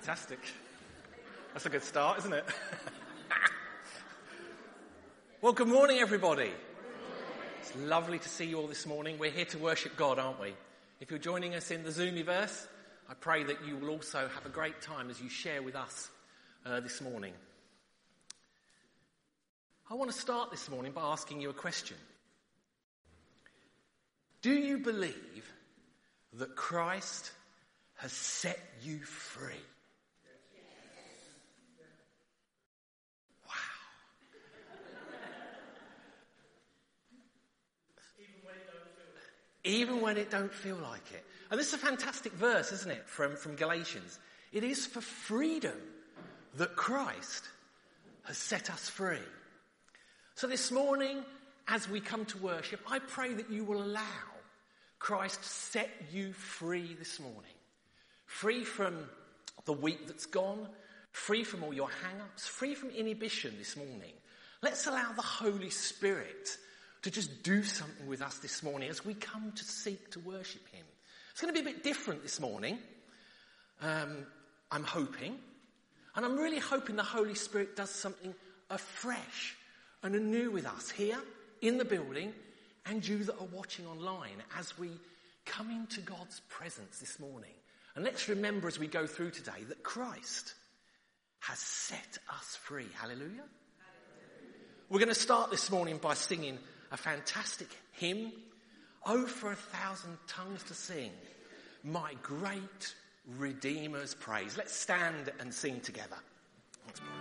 Fantastic. That's a good start, isn't it? Well, good morning, everybody. It's lovely to see you all this morning. We're here to worship God, aren't we? If you're joining us in the Zoomiverse, I pray that you will also have a great time as you share with us this morning. I want to start this morning by asking you a question. Do you believe that Christ has set you free? Wow. Even when it don't feel like it. And this is a fantastic verse, isn't it, from Galatians. It is for freedom that Christ has set us free. So this morning, as we come to worship, I pray that you will allow Christ to set you free this morning. Free from the week that's gone, free from all your hang-ups, free from inhibition this morning. Let's allow the Holy Spirit to just do something with us this morning as we come to seek to worship him. It's going to be a bit different this morning, I'm hoping. And I'm really hoping the Holy Spirit does something afresh and anew with us here in the building and you that are watching online as we come into God's presence this morning. And let's remember as we go through today that Christ has set us free. Hallelujah. We're going to start this morning by singing a fantastic hymn, Oh, for 1,000 tongues to sing, my great Redeemer's praise. Let's stand and sing together. Let's pray.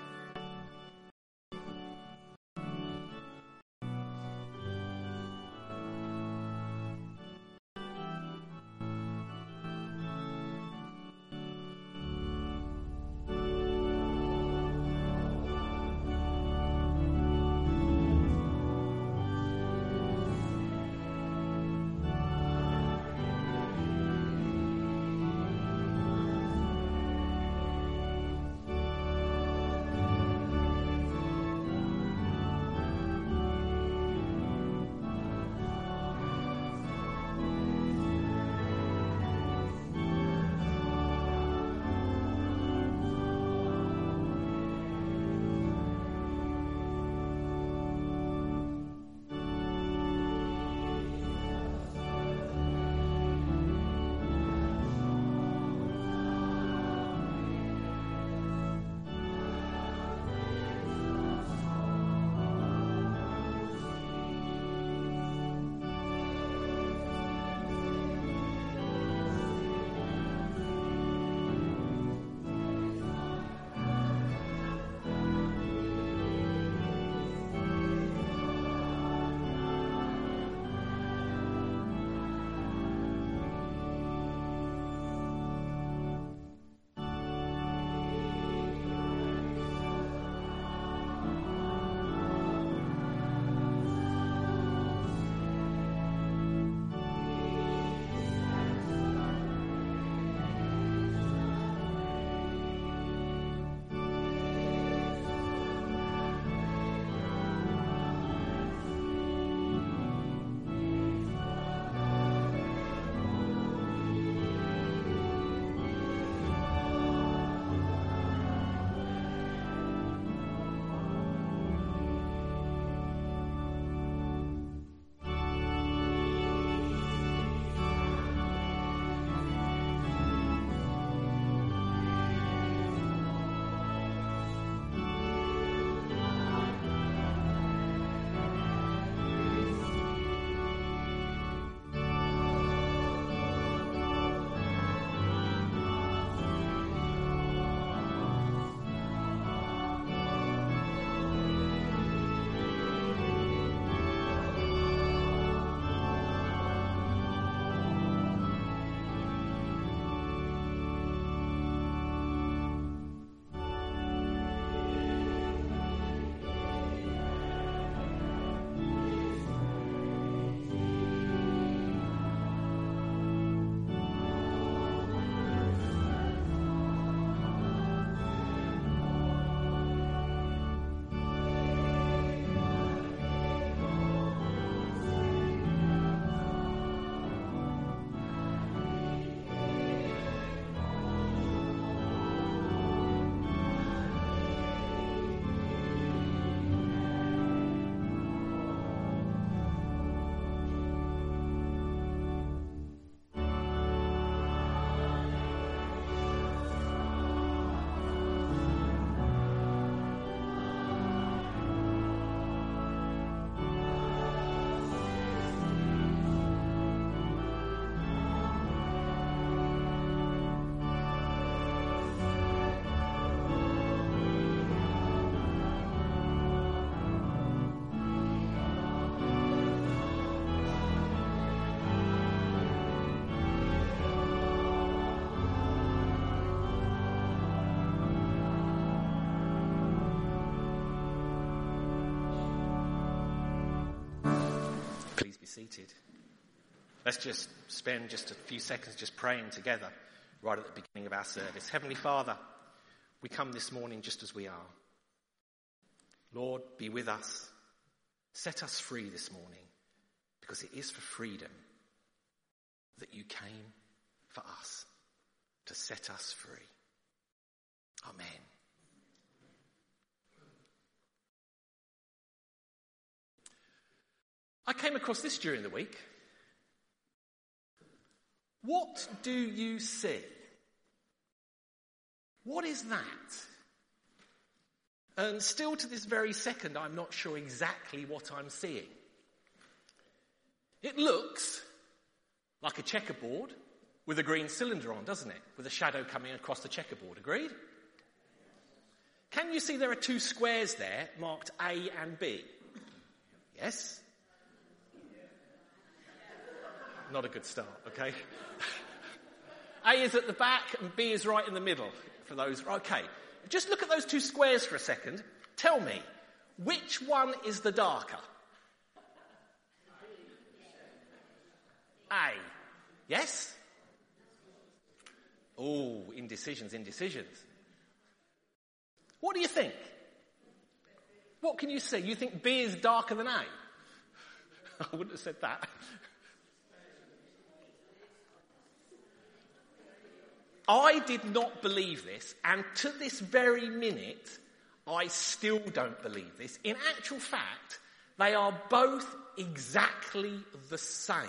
please be seated. Let's just spend just a few seconds just praying together right at the beginning of our service. Heavenly Father, we come this morning just as we are. Lord, be with us. Set us free this morning, because it is for freedom that you came for us, to set us free. Amen. I came across this during the week. What do you see? What is that? And still to this very second, I'm not sure exactly what I'm seeing. It looks like a checkerboard with a green cylinder on, doesn't it? With a shadow coming across the checkerboard. Agreed? Can you see there are two squares there marked A and B? Yes? Not a good start, okay? A is at the back and B is right in the middle for those. Okay, just look at those two squares for a second. Tell me, which one is the darker? A. Yes? Oh, indecisions. What do you think? What can you see? You think B is darker than A? I wouldn't have said that. I did not believe this, and to this very minute, I still don't believe this. In actual fact, they are both exactly the same.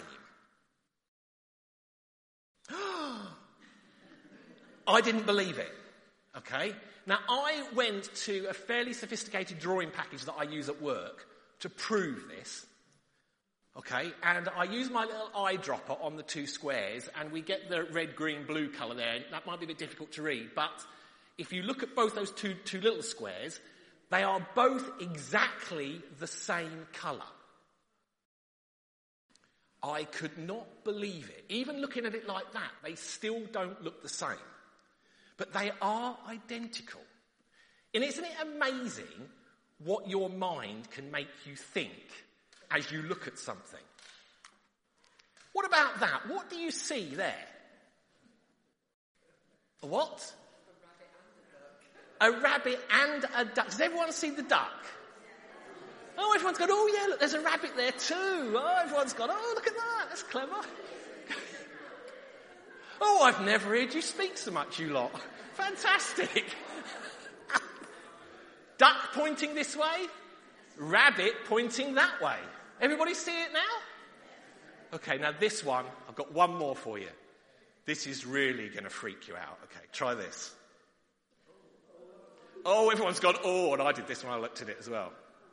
I didn't believe it, okay? Now, I went to a fairly sophisticated drawing package that I use at work to prove this. Okay, and I use my little eyedropper on the two squares, and we get the red, green, blue colour there. That might be a bit difficult to read, but if you look at both those two little squares, they are both exactly the same colour. I could not believe it. Even looking at it like that, they still don't look the same. But they are identical. And isn't it amazing what your mind can make you think as you look at something? What about that? What do you see there? A what? A rabbit and a duck. Does everyone see the duck? Oh, everyone's gone, oh yeah, look, there's a rabbit there too. Oh, everyone's gone, oh, look at that, that's clever. Oh, I've never heard you speak so much, you lot. Fantastic. Duck pointing this way, rabbit pointing that way. Everybody see it now? Okay, now this one, I've got one more for you. This is really going to freak you out. Okay, try this. Oh, everyone's gone, oh, and I did this when I looked at it as well.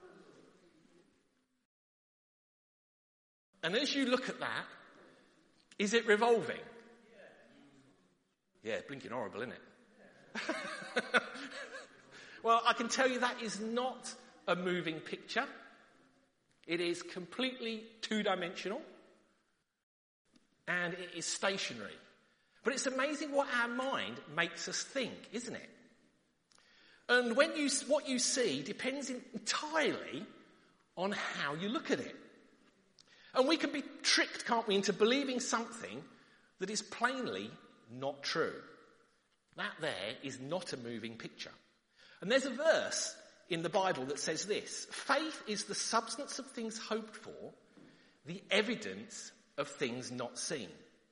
And as you look at that, is it revolving? Yeah, blinking horrible, isn't it? Well, I can tell you that is not a moving picture. It is completely two-dimensional. And it is stationary. But it's amazing what our mind makes us think, isn't it? And what you see depends entirely on how you look at it. And we can be tricked, can't we, into believing something that is plainly not true. That there is not a moving picture. And there's a verse in the Bible that says this: faith is the substance of things hoped for, the evidence of things not seen.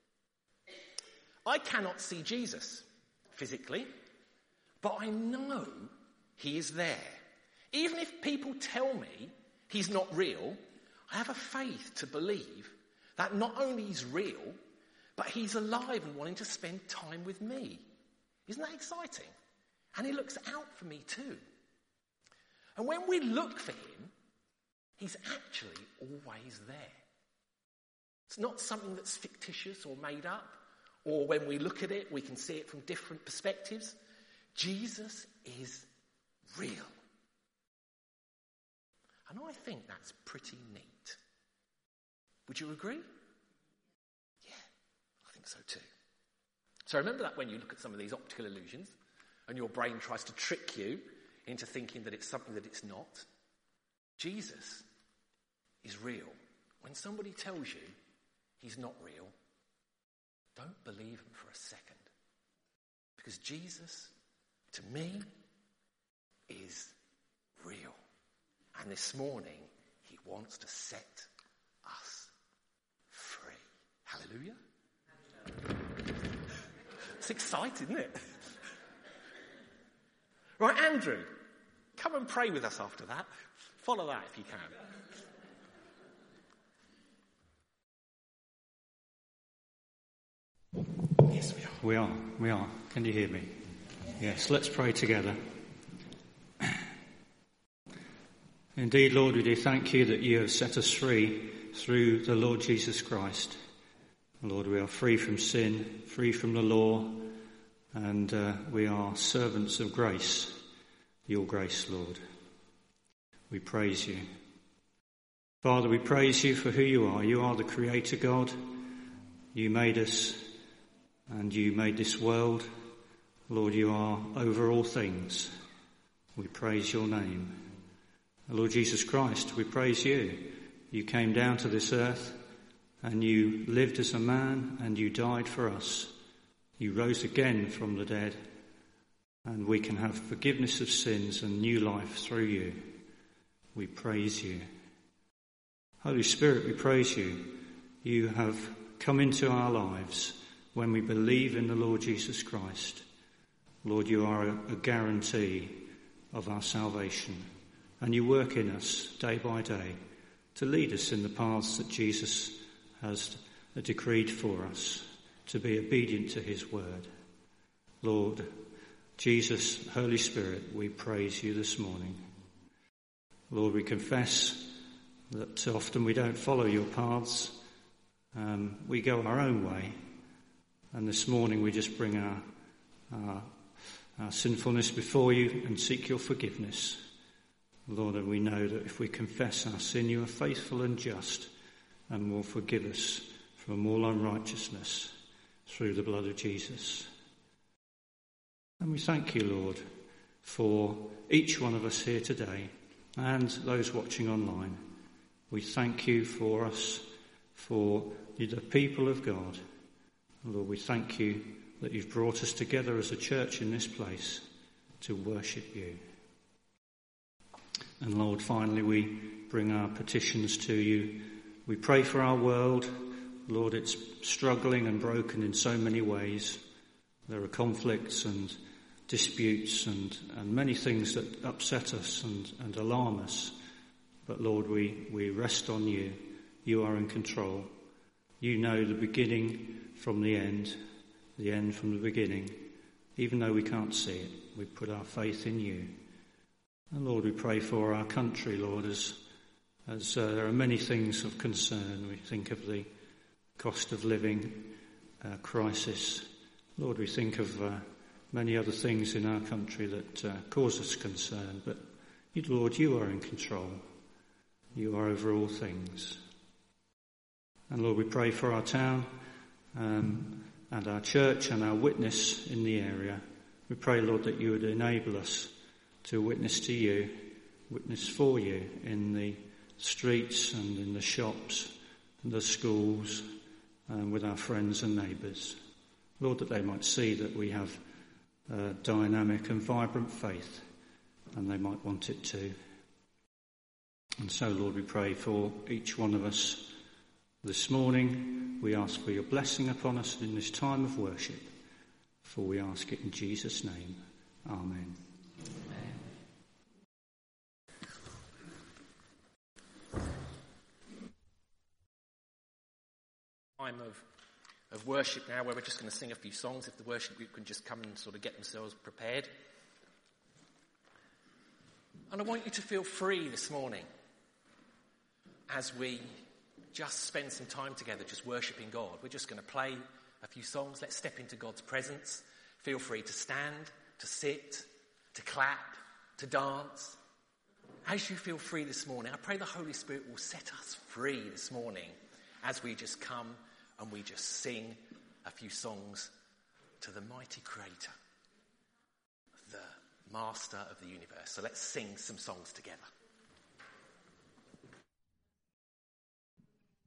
I cannot see Jesus physically, but I know he is there. Even if people tell me he's not real, I have a faith to believe that not only he's real, but he's alive and wanting to spend time with me. Isn't that exciting? And he looks out for me too. And when we look for him, he's actually always there. It's not something that's fictitious or made up, or when we look at it, we can see it from different perspectives. Jesus is real. And I think that's pretty neat. Would you agree? Yeah, I think so too. So remember that when you look at some of these optical illusions and your brain tries to trick you into thinking that it's something that it's not. Jesus is real. When somebody tells you he's not real, don't believe him for a second. Because Jesus, to me, is real. And this morning, he wants to set us free. Hallelujah. It's exciting, isn't it? Right, Andrew, come and pray with us after that. Follow that if you can. Yes, we are. We are. Can you hear me? Yes, let's pray together. Indeed, Lord, we do thank you that you have set us free through the Lord Jesus Christ. Lord, we are free from sin, free from the law, and we are servants of grace, your grace, Lord. We praise you. Father, we praise you for who you are. You are the Creator God. You made us and you made this world. Lord, you are over all things. We praise your name. Lord Jesus Christ, we praise you. You came down to this earth and you lived as a man and you died for us. You rose again from the dead and we can have forgiveness of sins and new life through you. We praise you. Holy Spirit, we praise you. You have come into our lives when we believe in the Lord Jesus Christ. Lord, you are a guarantee of our salvation. And you work in us day by day to lead us in the paths that Jesus has decreed for us, to be obedient to his word. Lord, Jesus, Holy Spirit, we praise you this morning. Lord, we confess that often we don't follow your paths. We go our own way. And this morning we just bring our sinfulness before you and seek your forgiveness. Lord, and we know that if we confess our sin, you are faithful and just and will forgive us from all unrighteousness through the blood of Jesus. And we thank you, Lord, for each one of us here today and those watching online. We thank you for us, for the people of God. Lord, we thank you that you've brought us together as a church in this place to worship you. And Lord, finally we bring our petitions to you. We pray for our world. Lord, it's struggling and broken in so many ways. There are conflicts and disputes and many things that upset us and alarm us. But Lord, we rest on you. You are in control. You know the beginning from the end from the beginning. Even though we can't see it, we put our faith in you. And Lord, we pray for our country, Lord, as there are many things of concern. We think of the cost of living crisis. Lord, we think of many other things in our country that cause us concern. But Lord, you are in control. You are over all things. And Lord, we pray for our town and our church and our witness in the area. We pray, Lord, that you would enable us to witness to you, witness for you in the streets and in the shops and the schools and with our friends and neighbours. Lord, that they might see that we have a dynamic and vibrant faith and they might want it too. And so, Lord, we pray for each one of us this morning. We ask for your blessing upon us in this time of worship, for we ask it in Jesus' name. Amen. Time of worship now, where we're just going to sing a few songs. If the worship group can just come and sort of get themselves prepared. And I want you to feel free this morning as we just spend some time together just worshipping God. We're just going to play a few songs. Let's step into God's presence. Feel free to stand, to sit, to clap, to dance. As you feel free this morning, I pray the Holy Spirit will set us free this morning as we just come and we just sing a few songs to the mighty Creator, the Master of the universe. So let's sing some songs together.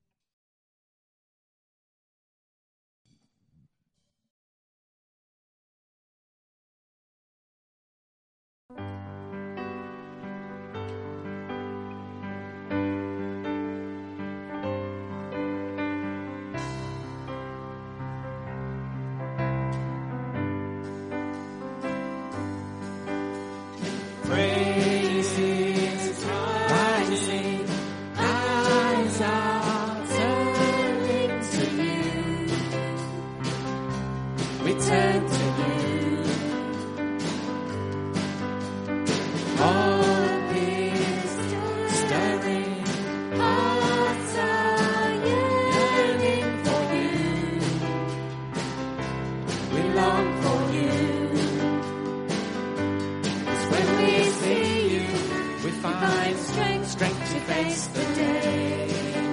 strength to face the day.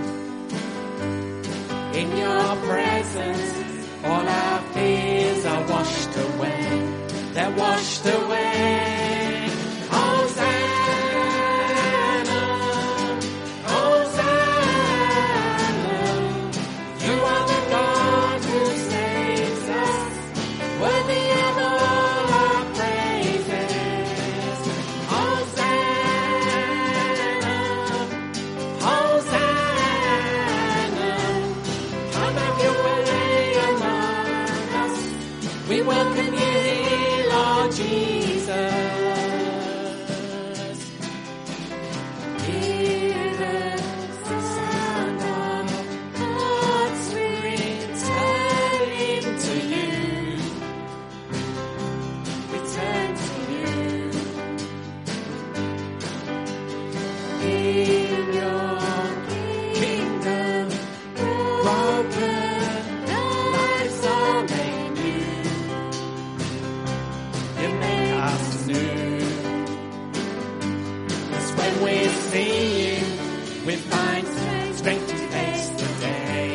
In your presence, all our fears are washed away. They're washed away. Hosanna, Hosanna. You are the God who saves us, worthy of all our praises. Hosanna, Hosanna. Come have your way among us. We welcome you here, Lord Jesus. We find strength to face the day.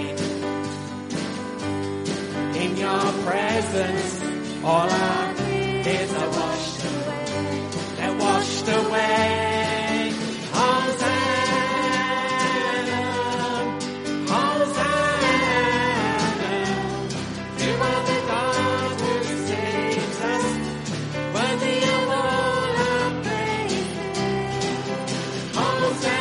In your presence, all our fears are washed away. They're washed away. Hosanna, Hosanna. You are the God who saves us, worthy of all our praise. Hosanna.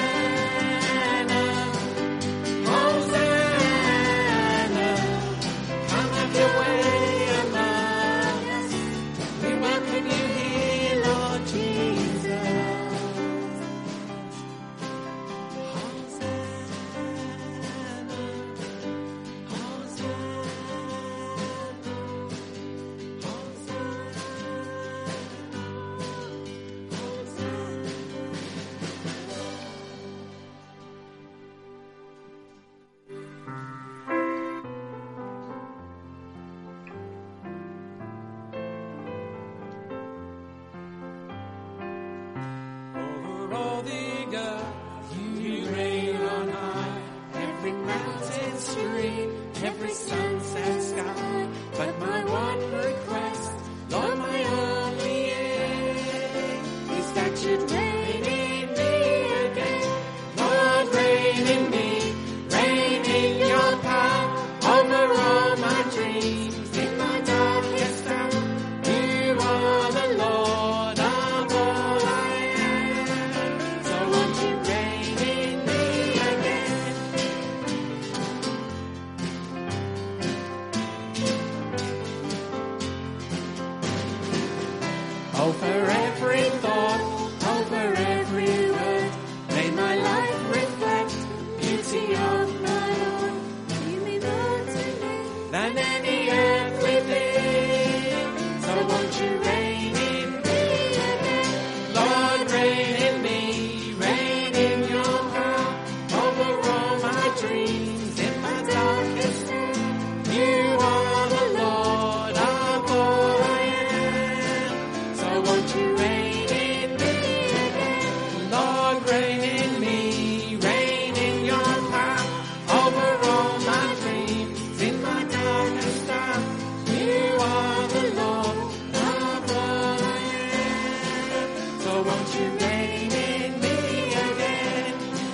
Every sunset sky, but my one request, Lord, my only aim, is that you'd reign in me again. Lord, reign in me, reign in your power, over all my dreams, in my darkest hour. You are the Lord of all I am, so won't you reign in me again. Over every thought, over every word, may my life reflect beauty of my Lord. You mean more to me than any earthly thing. So won't you reign in me again? Lord, reign in me, reign in your power, over all my dreams, in my darkest hour. You are the Lord of all I am. So won't you reign in me again? Lord, reign in me, reign in your power, over all my dreams, in my darkest hour. You are the Lord of all I am. So won't you reign in me again?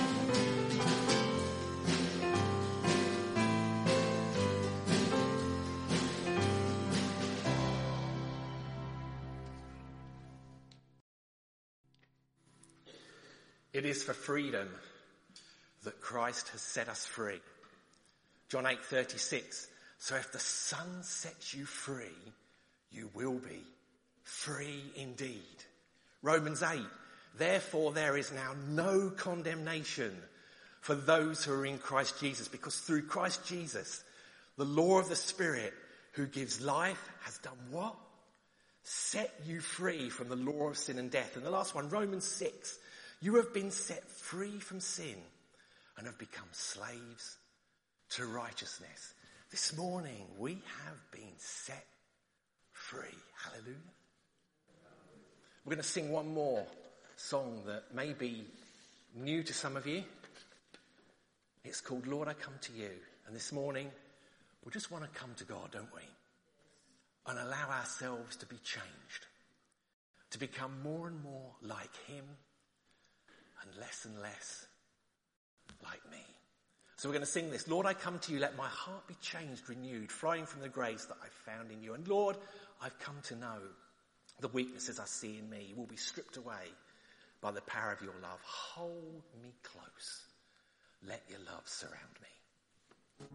It is for freedom that Christ has set us free. John 8:36. So if the Son sets you free, you will be free indeed. Romans 8. Therefore there is now no condemnation for those who are in Christ Jesus, because through Christ Jesus, the law of the Spirit who gives life has done what? Set you free from the law of sin and death. And the last one, Romans 6. You have been set free from sin and have become slaves to righteousness. This morning we have been set free. Hallelujah. We're going to sing one more song that maybe new to some of you. It's called Lord, I Come to You. And this morning, we just want to come to God, don't we? And allow ourselves to be changed. To become more and more like him and less like me. So we're going to sing this. Lord, I come to you, let my heart be changed, renewed, flowing from the grace that I've found in you. And Lord, I've come to know the weaknesses I see in me will be stripped away by the power of your love. Hold me close. Let your love surround me.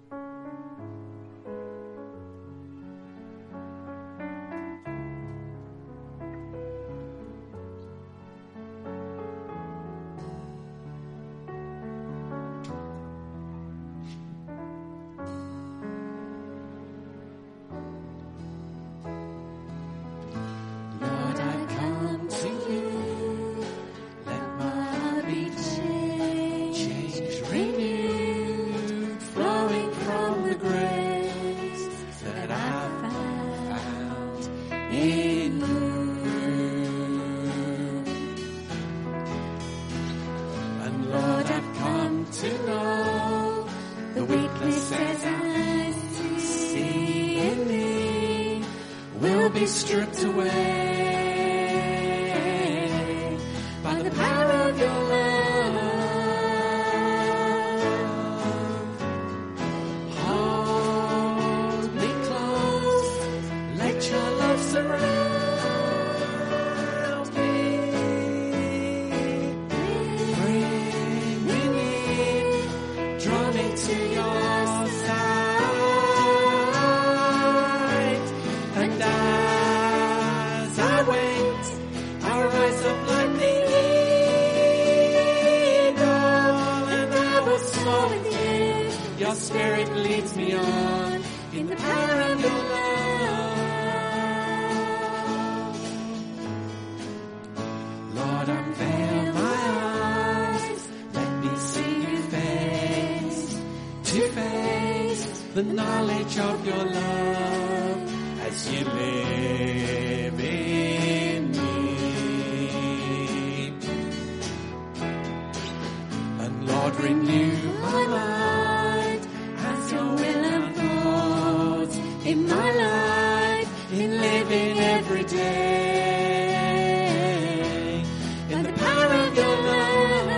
Stripped away by the power of your love. Hold me close, let your love surround me. Bring me near, draw me to your side, and your spirit leads me on in the power of your love. Lord, unveil my eyes, let me see you face to face, the knowledge of your love as you live in me. And Lord, renew my life as your will unfolds in my life, in living every day, in the power of your love.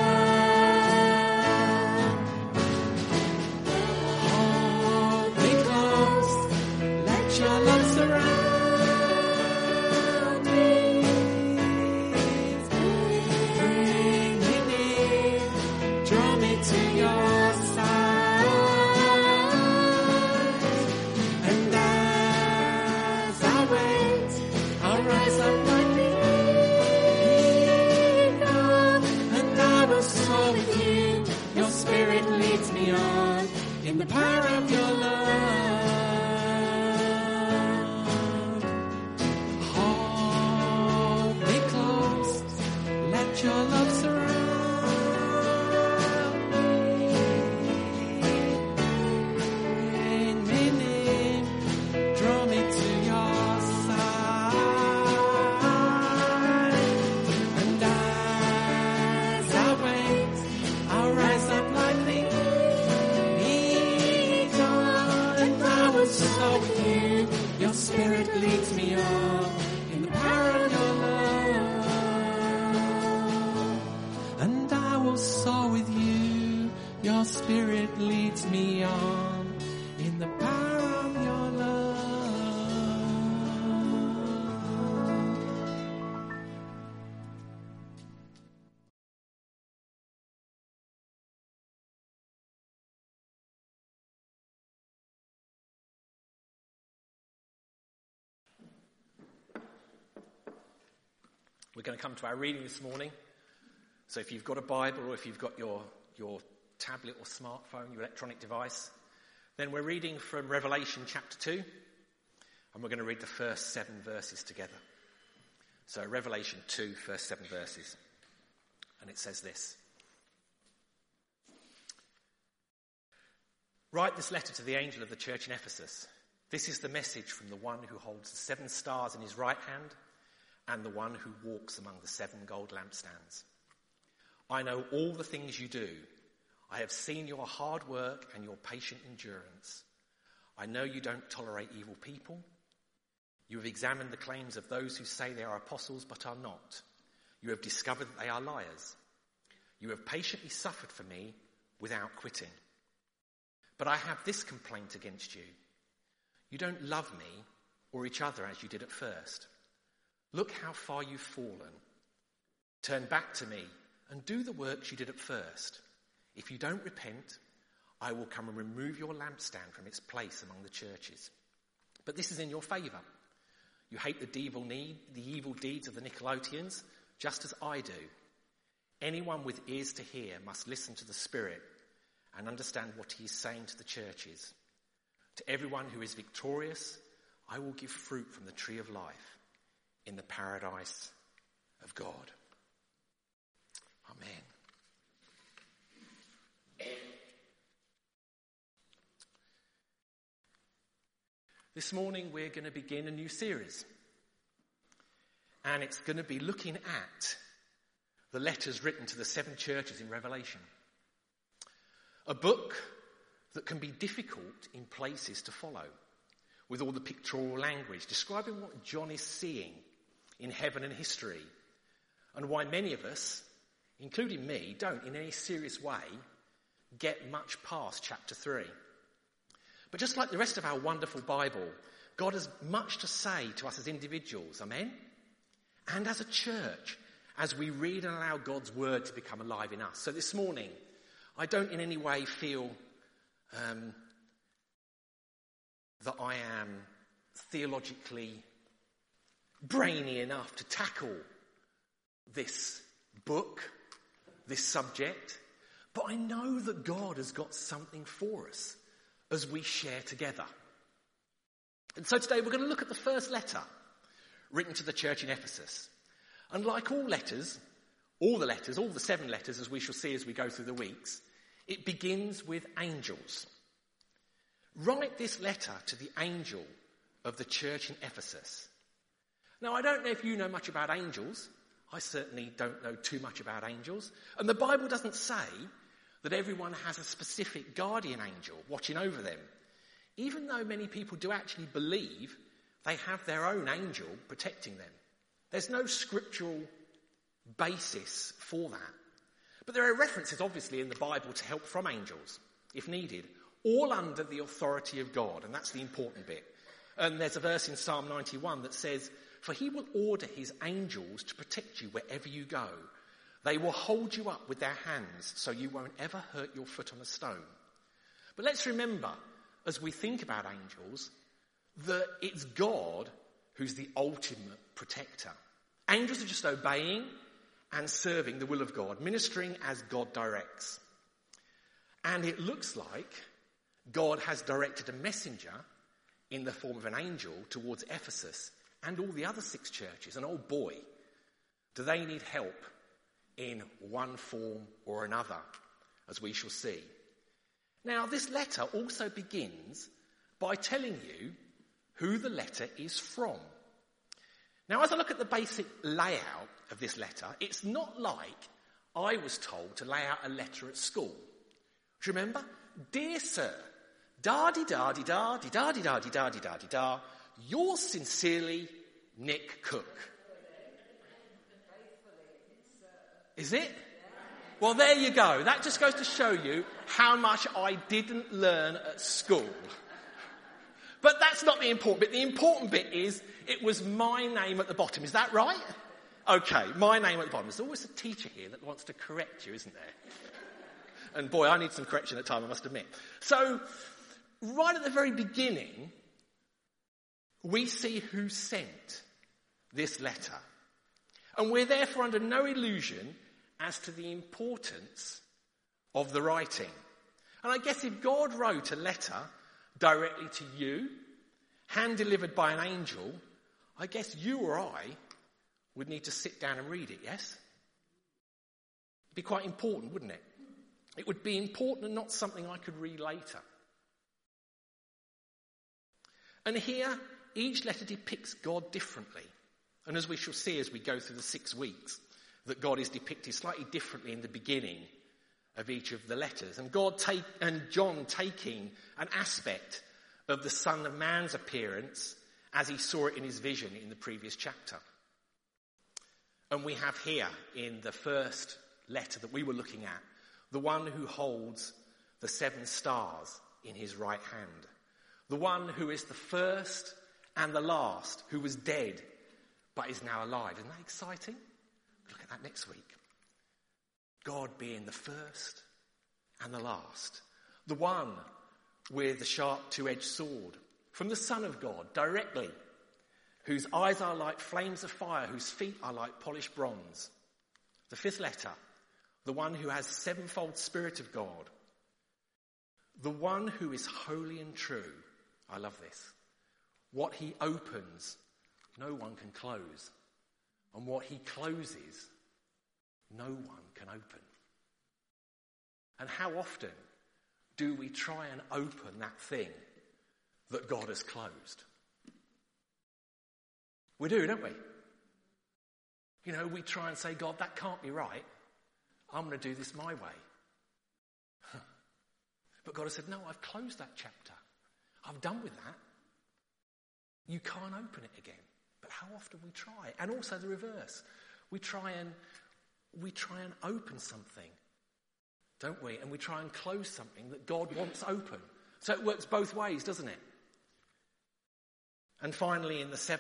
Hold me close, let your love surround me. Bring me near, draw me to your side. And as I wait, I'll rise up like the eagle, and I will soar with you. Your spirit leads me on in the power of your love. Hold me close, let your love surround me. Bring me near, draw me to your side. And as I wait, I'll rise up like the eagle, and I will soar with you. Your spirit leads me on in the power of your love. And I will soar with you. Your spirit leads me on in the power of your love. We're going to come to our reading this morning. So if you've got a Bible or if you've got your tablet or smartphone, your electronic device, then we're reading from Revelation chapter 2, and we're going to read the first 7 verses together. So Revelation 2, first 7 verses. And it says this. Write this letter to the angel of the church in Ephesus. This is the message from the one who holds the 7 stars in his right hand and the one who walks among the 7 gold lampstands. I know all the things you do. I have seen your hard work and your patient endurance. I know you don't tolerate evil people. You have examined the claims of those who say they are apostles but are not. You have discovered that they are liars. You have patiently suffered for me without quitting. But I have this complaint against you. You don't love me or each other as you did at first. Look how far you've fallen. Turn back to me and do the works you did at first. If you don't repent, I will come and remove your lampstand from its place among the churches. But this is in your favour. You hate the evil deeds of the Nicolaitans, just as I do. Anyone with ears to hear must listen to the Spirit and understand what he is saying to the churches. To everyone who is victorious, I will give fruit from the tree of life in the paradise of God. Amen. This morning we're going to begin a new series. And it's going to be looking at the letters written to the 7 churches in Revelation. A book that can be difficult in places to follow, with all the pictorial language describing what John is seeing in heaven and history, and why many of us, including me, don't in any serious way get much past chapter 3. But just like the rest of our wonderful Bible, God has much to say to us as individuals, amen? And as a church, as we read and allow God's word to become alive in us. So this morning, I don't in any way feel that I am theologically brainy enough to tackle this book, this subject, but I know that God has got something for us as we share together. And so today we're going to look at the first letter written to the church in Ephesus. And like all the 7 letters, as we shall see as we go through the weeks, it begins with angels. Write this letter to the angel of the church in Ephesus. Now, I don't know if you know much about angels. I certainly don't know too much about angels. And the Bible doesn't say that everyone has a specific guardian angel watching over them, even though many people do actually believe they have their own angel protecting them. There's no scriptural basis for that. But there are references, obviously, in the Bible to help from angels, if needed, all under the authority of God, and that's the important bit. And there's a verse in Psalm 91 that says, "For he will order his angels to protect you wherever you go. They will hold you up with their hands so you won't ever hurt your foot on a stone." But let's remember, as we think about angels, that it's God who's the ultimate protector. Angels are just obeying and serving the will of God, ministering as God directs. And it looks like God has directed a messenger in the form of an angel towards Ephesus and all the other 6 churches. And oh boy, do they need help in one form or another, as we shall see. Now, this letter also begins by telling you who the letter is from. Now, as I look at the basic layout of this letter, it's not like I was told to lay out a letter at school. Do you remember? "Dear sir, da-di-da-di-da-di-da-di-da-di-da-di-da-di-da, yours sincerely, Nick Cook." Is it? Well, there you go. That just goes to show you how much I didn't learn at school. But that's not the important bit. The important bit is it was my name at the bottom. Is that right? Okay, my name at the bottom. There's always a teacher here that wants to correct you, isn't there? And boy, I need some correction at time, I must admit. So, right at the very beginning, we see who sent this letter. And we're therefore under no illusion as to the importance of the writing. And I guess if God wrote a letter directly to you, hand-delivered by an angel, I guess you or I would need to sit down and read it, yes? It'd be quite important, wouldn't it? It would be important and not something I could read later. And here, each letter depicts God differently. And as we shall see as we go through the 6 weeks, that God is depicted slightly differently in the beginning of each of the letters. And John taking an aspect of the Son of Man's appearance as he saw it in his vision in the previous chapter. And we have here in the first letter that we were looking at, the one who holds the 7 stars in his right hand. The one who is the first and the last, who was dead but is now alive. Isn't that exciting? Look at that next week. God being the first and the last. The one with the sharp two-edged sword from the Son of God directly, whose eyes are like flames of fire, whose feet are like polished bronze. The 5th letter, the one who has 7-fold Spirit of God. The one who is holy and true. I love this. What he opens, no one can close. And what he closes, no one can open. And how often do we try and open that thing that God has closed? We do, don't we? You know, we try and say, God, that can't be right. I'm going to do this my way. But God has said, no, I've closed that chapter. I'm done with that. You can't open it again. But how often we try. And also the reverse. We try and open something, don't we? And we try and close something that God wants open. So it works both ways, doesn't it? And finally, in the 7th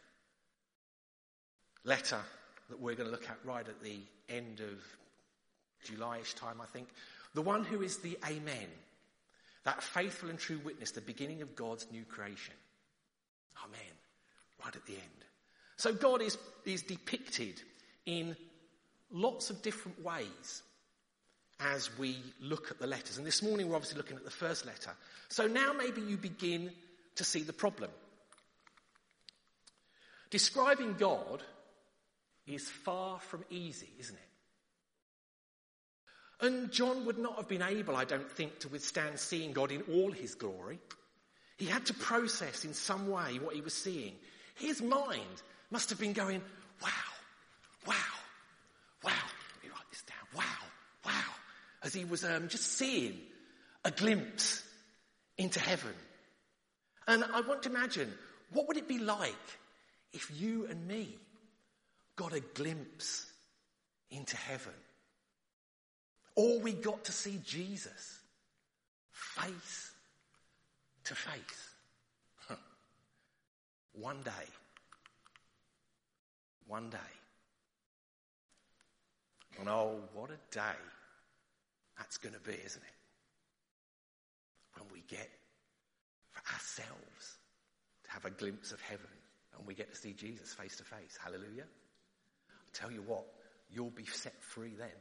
letter that we're going to look at right at the end of July-ish time, I think, the one who is the Amen, that faithful and true witness, the beginning of God's new creation. Amen. Right at the end. So God is depicted in lots of different ways as we look at the letters. And this morning we're obviously looking at the first letter. So now maybe you begin to see the problem. Describing God is far from easy, isn't it? And John would not have been able, I don't think, to withstand seeing God in all his glory. He had to process in some way what he was seeing. His mind must have been going, wow, wow, wow. Let me write this down. Wow, wow. As he was just seeing a glimpse into heaven. And I want to imagine, what would it be like if you and me got a glimpse into heaven? Or we got to see Jesus face to face. One day. One day. And oh, what a day that's going to be, isn't it? When we get for ourselves to have a glimpse of heaven and we get to see Jesus face to face. Hallelujah. I'll tell you what, you'll be set free then.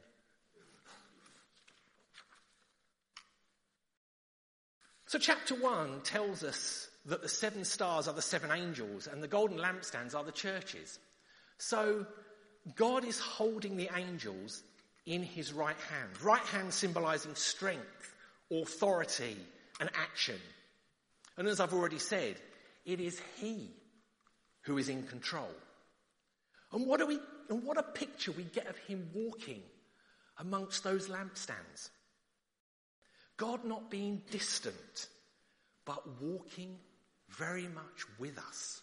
So chapter 1 tells us that the 7 stars are the 7 angels and the golden lampstands are the churches. So God is holding the angels in his right hand. Right hand symbolizing strength, authority and action. And as I've already said, it is he who is in control. And what a picture we get of him walking amongst those lampstands. God not being distant, but walking very much with us.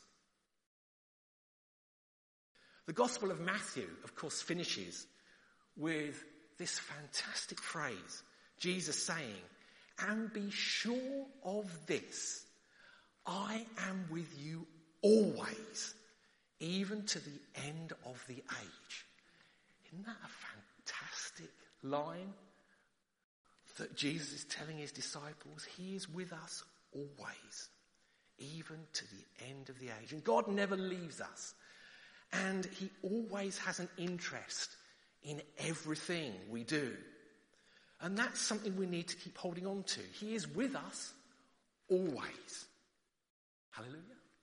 The Gospel of Matthew, of course, finishes with this fantastic phrase, Jesus saying, "And be sure of this, I am with you always, even to the end of the age." Isn't that a fantastic line? That Jesus is telling his disciples, he is with us always, even to the end of the age. And God never leaves us. And he always has an interest in everything we do. And that's something we need to keep holding on to. He is with us always. Hallelujah.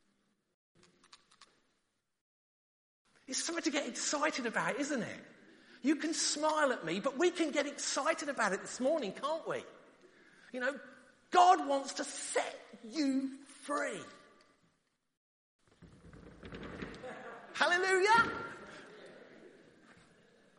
It's something to get excited about, isn't it? You can smile at me, but we can get excited about it this morning, can't we? You know, God wants to set you free. Hallelujah!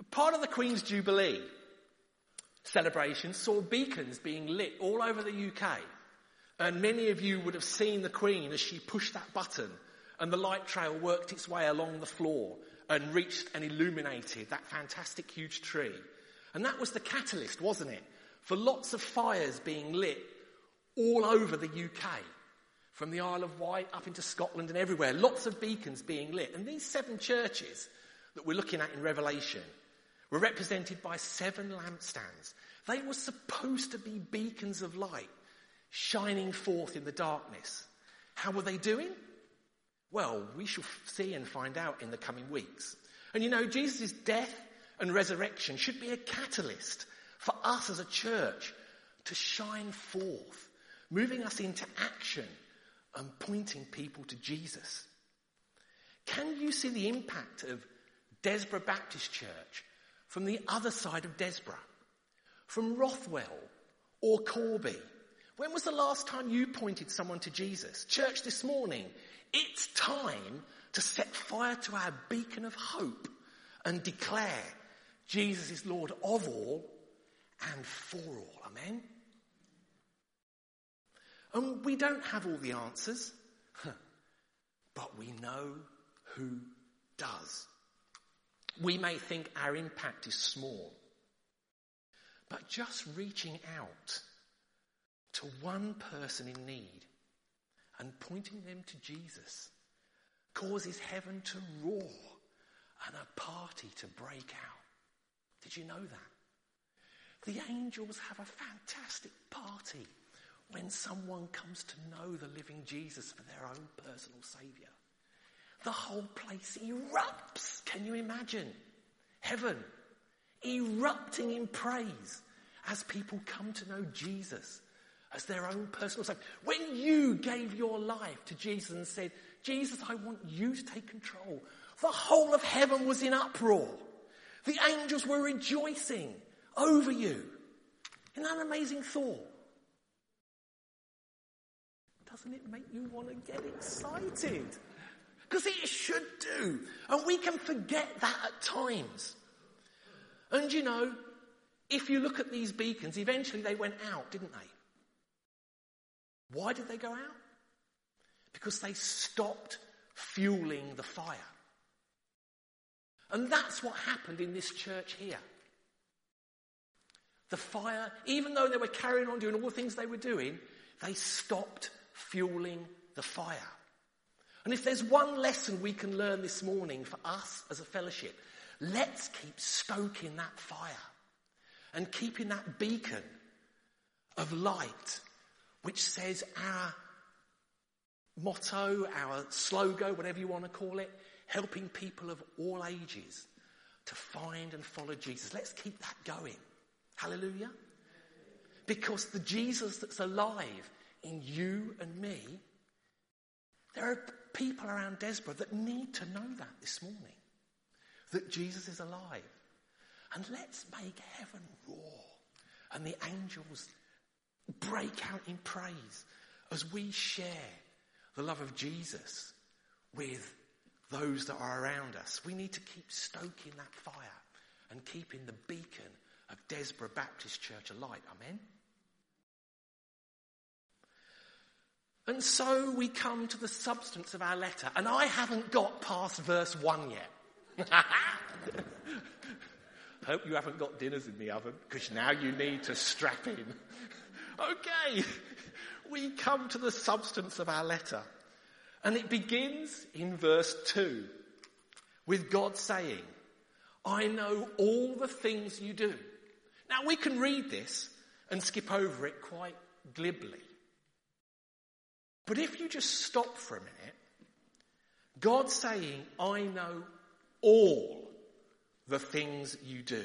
Part of the Queen's Jubilee celebration saw beacons being lit all over the UK. And many of you would have seen the Queen as she pushed that button and the light trail worked its way along the floor and reached and illuminated that fantastic huge tree. And that was the catalyst, wasn't it, for lots of fires being lit all over the UK, from the Isle of Wight up into Scotland and everywhere. Lots of beacons being lit. And these 7 churches that we're looking at in Revelation were represented by 7 lampstands. They were supposed to be beacons of light, shining forth in the darkness. How were they doing? Well, we shall see and find out in the coming weeks. And you know, Jesus' death and resurrection should be a catalyst for us as a church to shine forth, moving us into action and pointing people to Jesus. Can you see the impact of Desborough Baptist Church from the other side of Desborough? From Rothwell or Corby? When was the last time you pointed someone to Jesus? Church, this morning, it's time to set fire to our beacon of hope and declare Jesus is Lord of all and for all. Amen? And we don't have all the answers, but we know who does. We may think our impact is small, but just reaching out to one person in need and pointing them to Jesus causes heaven to roar and a party to break out. Did you know that? The angels have a fantastic party when someone comes to know the living Jesus for their own personal saviour. The whole place erupts. Can you imagine? Heaven erupting in praise as people come to know Jesus as their own personal saviour. When you gave your life to Jesus and said, Jesus, I want you to take control, the whole of heaven was in uproar. The angels were rejoicing over you. Isn't that an amazing thought? Doesn't it make you want to get excited? Because it should do. And we can forget that at times. And you know, if you look at these beacons, eventually they went out, didn't they? Why did they go out? Because they stopped fueling the fire. And that's what happened in this church here. The fire, even though they were carrying on doing all the things they were doing, they stopped fueling the fire. And if there's one lesson we can learn this morning for us as a fellowship, let's keep stoking that fire and keeping that beacon of light, which says our motto, our slogan, whatever you want to call it, helping people of all ages to find and follow Jesus. Let's keep that going. Hallelujah. Because the Jesus that's alive in you and me, there are people around Desborough that need to know that this morning. That Jesus is alive. And let's make heaven roar and the angels break out in praise as we share the love of Jesus with those that are around us. We need to keep stoking that fire and keeping the beacon of Desborough Baptist Church alight. Amen? And so we come to the substance of our letter. And I haven't got past verse 1 yet. Hope you haven't got dinners in the oven, because now you need to strap in. Okay, we come to the substance of our letter. And it begins in verse 2 with God saying, I know all the things you do. Now we can read this and skip over it quite glibly. But if you just stop for a minute, God's saying, I know all the things you do.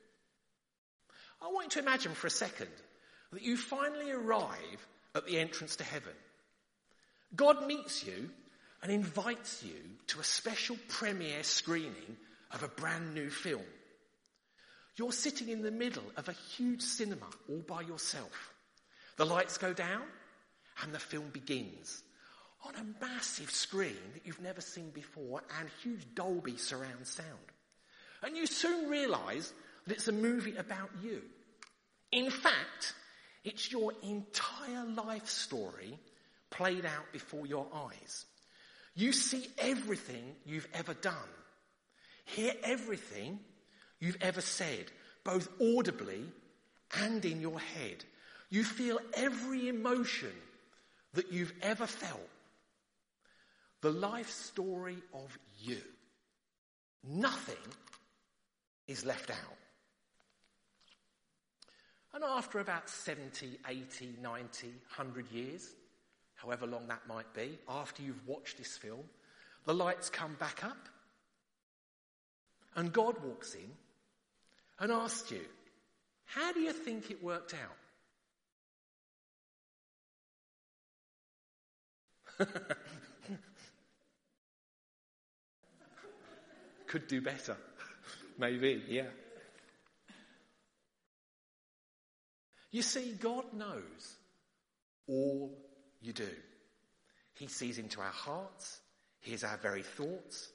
I want you to imagine for a second that you finally arrive at the entrance to heaven. God meets you and invites you to a special premiere screening of a brand new film. You're sitting in the middle of a huge cinema all by yourself. The lights go down and the film begins on a massive screen that you've never seen before and huge Dolby surround sound. And you soon realise that it's a movie about you. In fact, it's your entire life story played out before your eyes. You see everything you've ever done, hear everything you've ever said, both audibly and in your head. You feel every emotion that you've ever felt. The life story of you. Nothing is left out. And after about 70, 80, 90, 100 years, however long that might be, after you've watched this film, the lights come back up and God walks in and asks you, how do you think it worked out? Could do better. Maybe, yeah. You see, God knows all you do. He sees into our hearts, hears our very thoughts.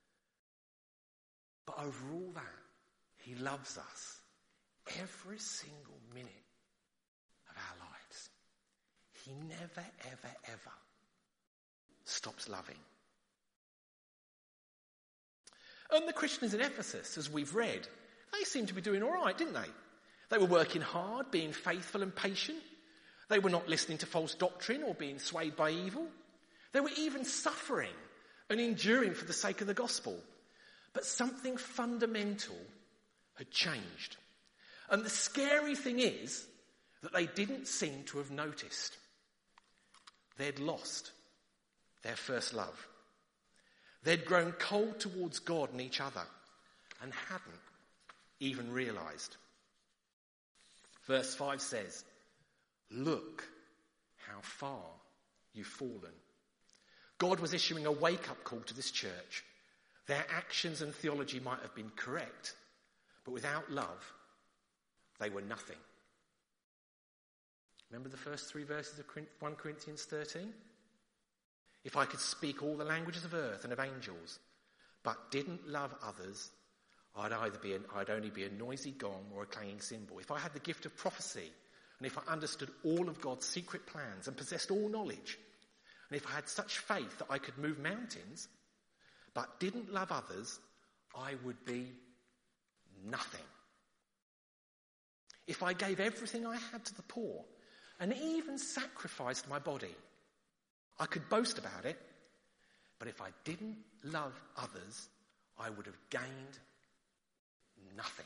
But over all that, he loves us every single minute of our lives. He never, ever, ever stops loving. And the Christians in Ephesus, as we've read, they seemed to be doing all right, didn't they? They were working hard, being faithful and patient. They were not listening to false doctrine or being swayed by evil. They were even suffering and enduring for the sake of the gospel. But something fundamental had changed. And the scary thing is that they didn't seem to have noticed. They'd lost their first love. They'd grown cold towards God and each other and hadn't even realised. Verse 5 says, look how far you've fallen. God was issuing a wake-up call to this church. Their actions and theology might have been correct, but without love, they were nothing. Remember the first 3 verses of 1 Corinthians 13? If I could speak all the languages of earth and of angels, but didn't love others, I'd only be a noisy gong or a clanging cymbal. If I had the gift of prophecy, and if I understood all of God's secret plans and possessed all knowledge, and if I had such faith that I could move mountains, but didn't love others, I would be nothing. If I gave everything I had to the poor, and even sacrificed my body, I could boast about it, but if I didn't love others, I would have gained nothing.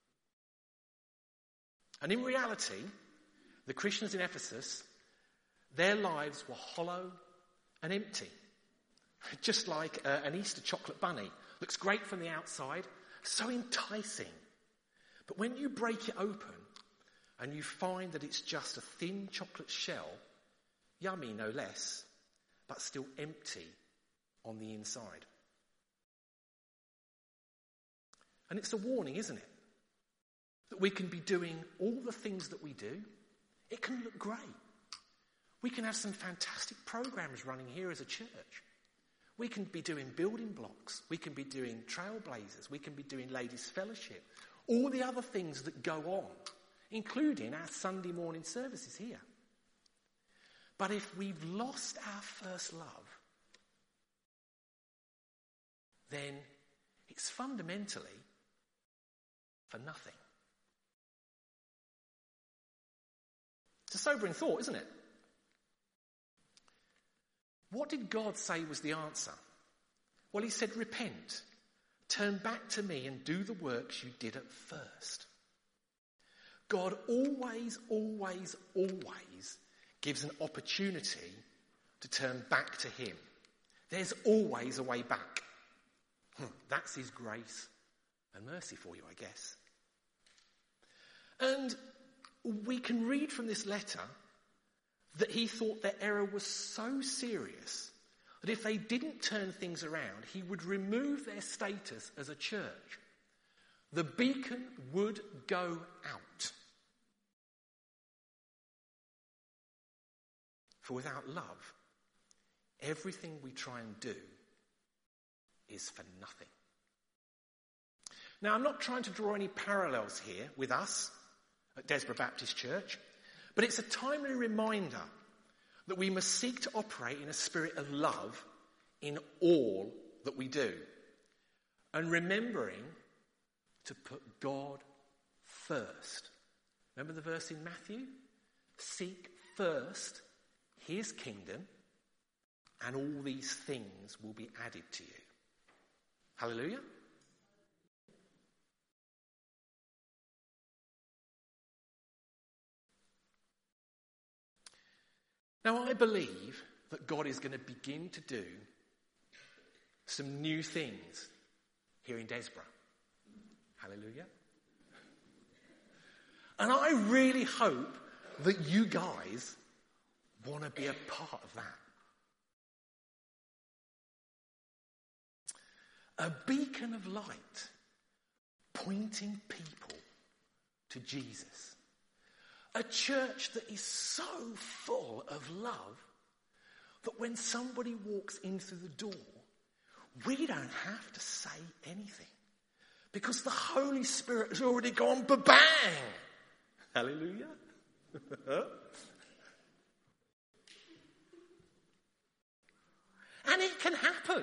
And in reality, the Christians in Ephesus, their lives were hollow and empty. Just like an Easter chocolate bunny. Looks great from the outside, so enticing. But when you break it open and you find that it's just a thin chocolate shell, yummy no less, but still empty on the inside. And it's a warning, isn't it? That we can be doing all the things that we do. It can look great. We can have some fantastic programs running here as a church. We can be doing building blocks. We can be doing trailblazers. We can be doing ladies' fellowship. All the other things that go on, including our Sunday morning services here. But if we've lost our first love, then it's fundamentally for nothing. It's a sobering thought, isn't it? What did God say was the answer? Well, he said, repent, turn back to me and do the works you did at first. God always, always, always gives an opportunity to turn back to him. There's always a way back. That's his grace and mercy for you, I guess. And we can read from this letter that he thought their error was so serious that if they didn't turn things around, he would remove their status as a church. The beacon would go out. For without love, everything we try and do is for nothing. Now, I'm not trying to draw any parallels here with us at Desborough Baptist Church, but it's a timely reminder that we must seek to operate in a spirit of love in all that we do. And remembering to put God first. Remember the verse in Matthew? Seek first his kingdom, and all these things will be added to you. Hallelujah. Now, I believe that God is going to begin to do some new things here in Desborough. Hallelujah. And I really hope that you guys want to be a part of that. A beacon of light pointing people to Jesus. A church that is so full of love that when somebody walks in through the door, we don't have to say anything because the Holy Spirit has already gone ba-bang. Hallelujah. And it can happen.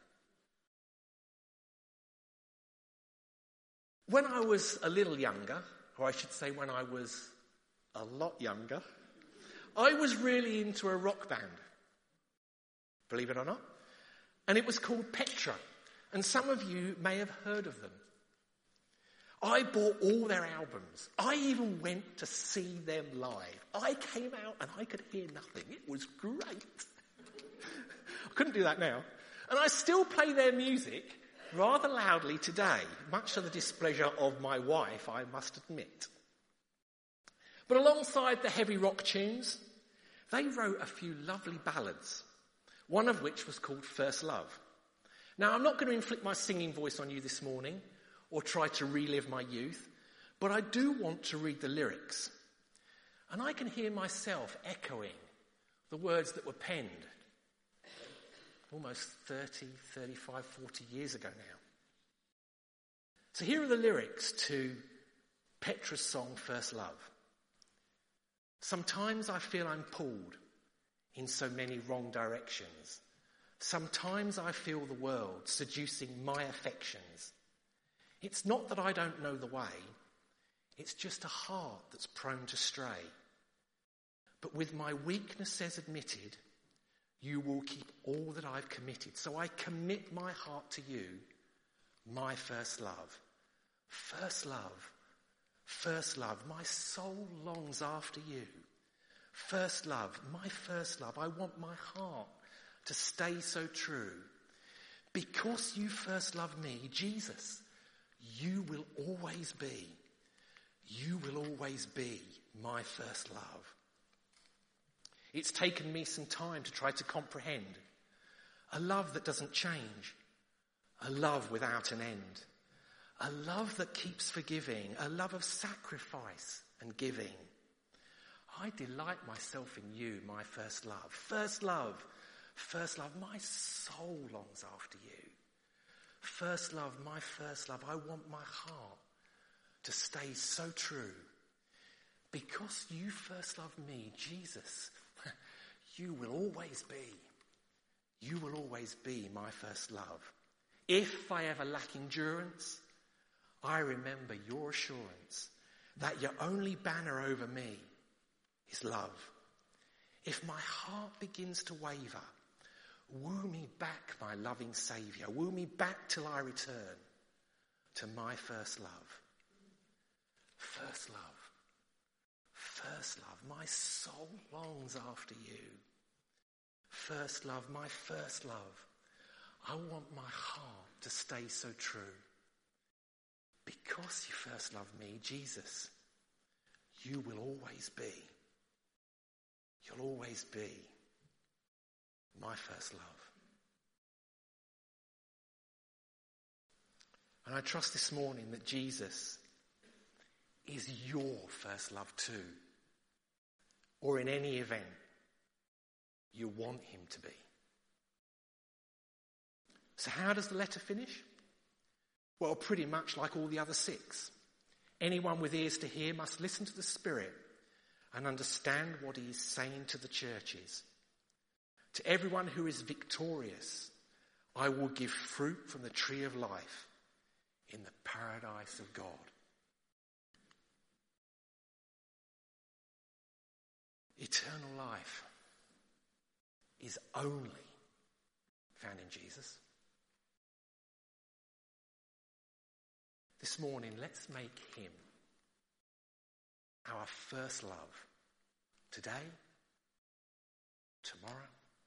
When I was a little younger, or I should say when I was a lot younger, I was really into a rock band. Believe it or not. And it was called Petra. And some of you may have heard of them. I bought all their albums. I even went to see them live. I came out and I could hear nothing. It was great. I couldn't do that now. And I still play their music rather loudly today, much to the displeasure of my wife, I must admit. But alongside the heavy rock tunes, they wrote a few lovely ballads, one of which was called First Love. Now, I'm not going to inflict my singing voice on you this morning or try to relive my youth, but I do want to read the lyrics. And I can hear myself echoing the words that were penned almost 30, 35, 40 years ago now. So here are the lyrics to Petra's song, First Love. Sometimes I feel I'm pulled in so many wrong directions. Sometimes I feel the world seducing my affections. It's not that I don't know the way. It's just a heart that's prone to stray. But with my weaknesses admitted, you will keep all that I've committed. So I commit my heart to you, my first love. First love. First love. My soul longs after you. First love. My first love. I want my heart to stay so true. Because you first loved me, Jesus, you will always be. You will always be my first love. It's taken me some time to try to comprehend a love that doesn't change, a love without an end, a love that keeps forgiving, a love of sacrifice and giving. I delight myself in you, my first love. First love, my soul longs after you. First love, my first love, I want my heart to stay so true. Because you first loved me, Jesus, you will always be my first love. If I ever lack endurance, I remember your assurance that your only banner over me is love. If my heart begins to waver, woo me back, my loving Saviour. Woo me back till I return to my first love. First love. First love, my soul longs after you. First love, my first love, I want my heart to stay so true. Because you first loved me, Jesus, you will always be. You'll always be my first love. And I trust this morning that Jesus is your first love too. Or in any event, you want him to be. So how does the letter finish? Well, pretty much like all the other 6. Anyone with ears to hear must listen to the Spirit and understand what he is saying to the churches. To everyone who is victorious, I will give fruit from the tree of life in the paradise of God. Eternal life is only found in Jesus. This morning, let's make him our first love. Today, tomorrow,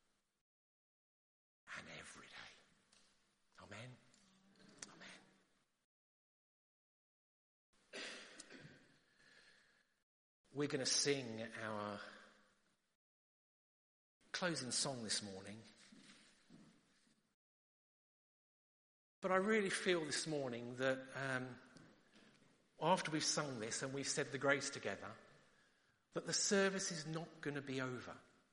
and every day. Amen. Amen. We're going to sing our closing song this morning. But I really feel this morning that after we've sung this and we've said the grace together, that the service is not going to be over.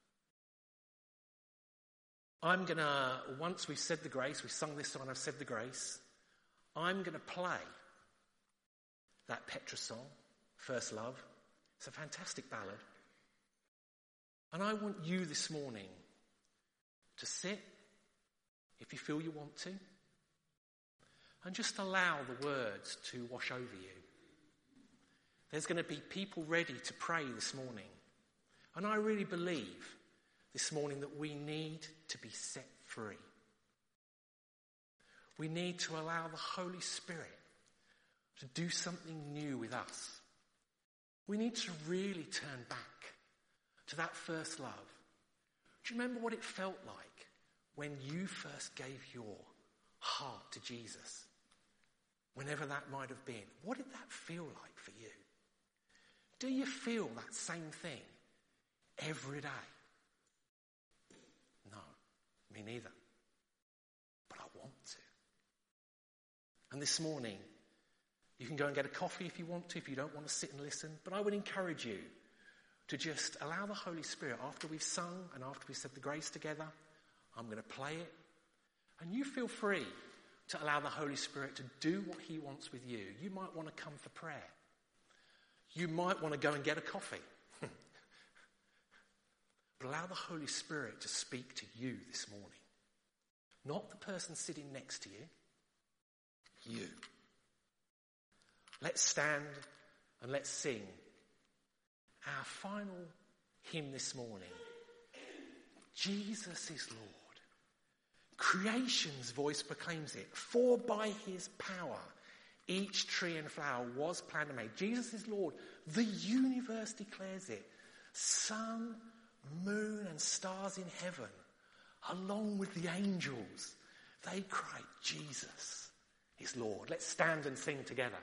I'm going to, once we've said the grace, we've sung this song, I've said the grace, I'm going to play that Petra song, First Love. It's a fantastic ballad. And I want you this morning to sit, if you feel you want to, and just allow the words to wash over you. There's going to be people ready to pray this morning. And I really believe this morning that we need to be set free. We need to allow the Holy Spirit to do something new with us. We need to really turn back to that first love. Do you remember what it felt like when you first gave your heart to Jesus? Whenever that might have been. What did that feel like for you? Do you feel that same thing every day? No, me neither. But I want to. And this morning, you can go and get a coffee if you want to, if you don't want to sit and listen. But I would encourage you to just allow the Holy Spirit, after we've sung and after we've said the grace together, I'm going to play it. And you feel free to allow the Holy Spirit to do what he wants with you. You might want to come for prayer. You might want to go and get a coffee. But allow the Holy Spirit to speak to you this morning. Not the person sitting next to you. You. Let's stand and let's sing our final hymn this morning. Jesus is Lord. Creation's voice proclaims it. For by his power, each tree and flower was planned and made. Jesus is Lord. The universe declares it. Sun, moon and stars in heaven, along with the angels, they cry, Jesus is Lord. Let's stand and sing together.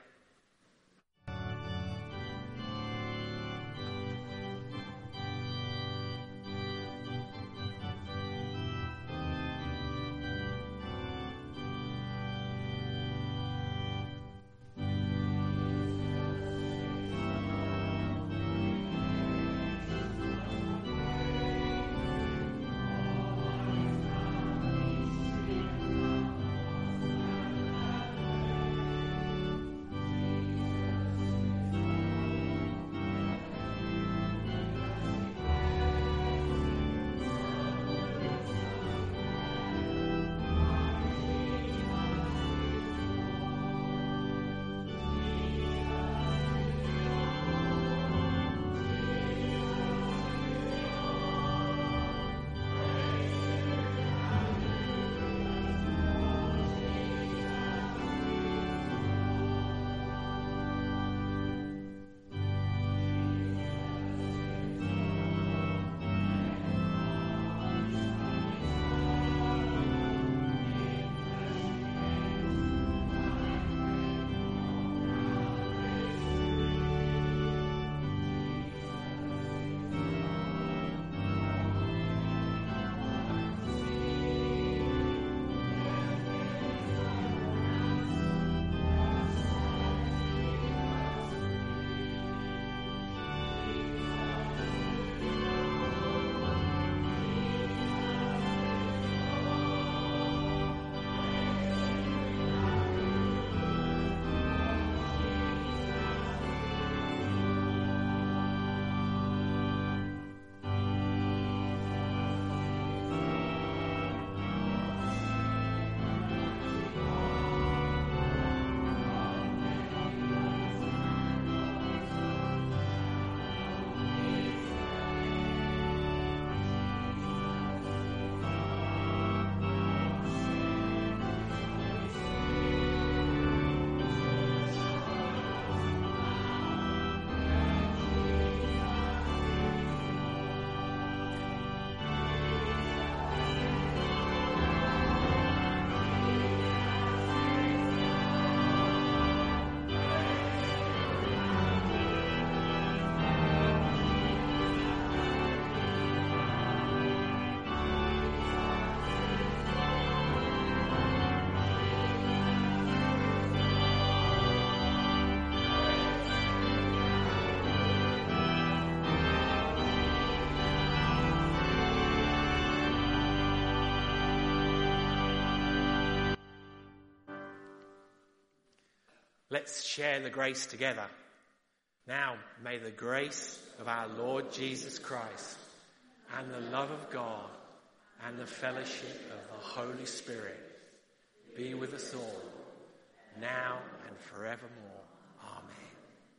Let's share the grace together. Now, may the grace of our Lord Jesus Christ and the love of God and the fellowship of the Holy Spirit be with us all, now and forevermore. Amen.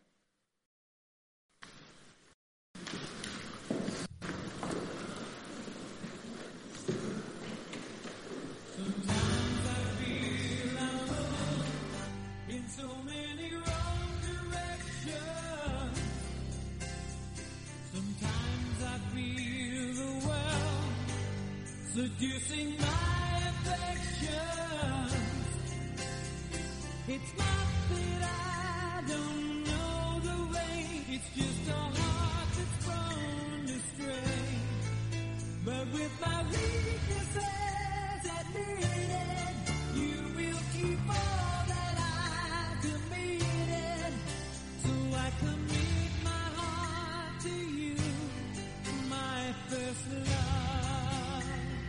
Sometimes I feel alone in so many wrong directions. Sometimes I feel the world seducing my affections. It's not that I don't know the way, it's just a heart that's prone to stray. But with my weaknesses admitted, you will keep all that I committed. So I commit my heart to you, my first love.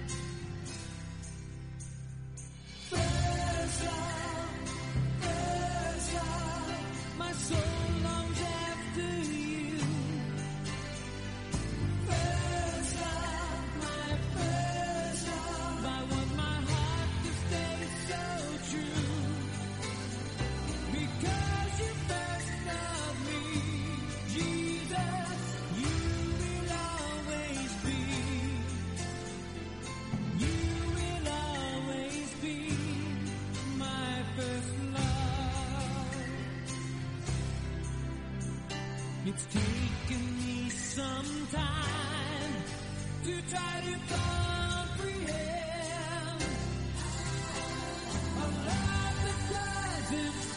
First love, my soul longs after you. First love, my first love, I want my heart to stay so true. Because you first loved me, Jesus, you will always be. You will always be my first love. It's taken me some time to try to comprehend a love that doesn't